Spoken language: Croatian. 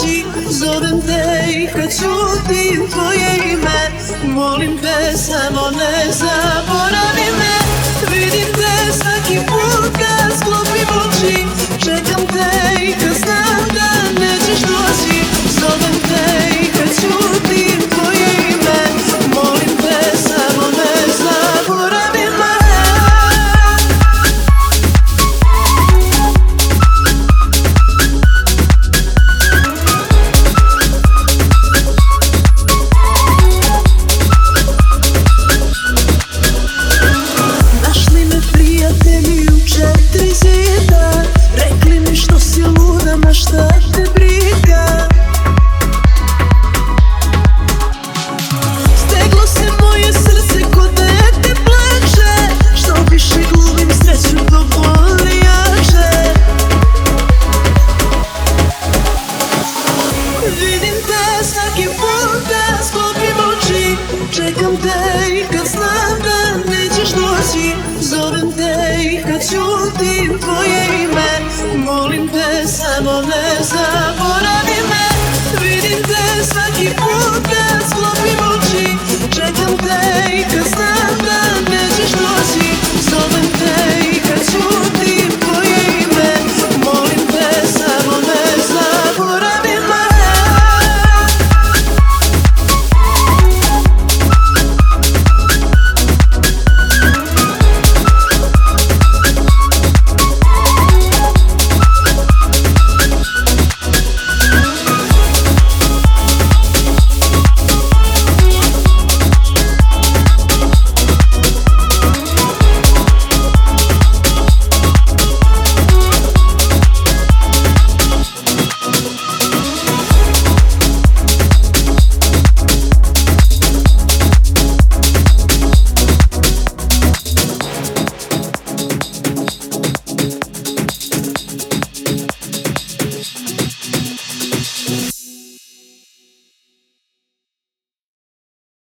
doći. Zovem te i kad čutim tvoje ime, molim te samo ne zaboravi me. Vidim te svaki put kad sklopim oči, čekam te i kad znam da nećeš doći. Zovem te i kad čutim tvoje ime, molim te samo ne zaboravi me. Našli me prijatelji u 4 zida, rekli mi što si luda, ma šta te briga. Steglo se moje srce ko dete plače, što više glumim sreću dok boli jače. Vidim te svaki put da sklopim oči, čekam te i kad znam da nećeš doći. Zovem te i kad čutim tvoje ime, molim te samo ne zaboravi.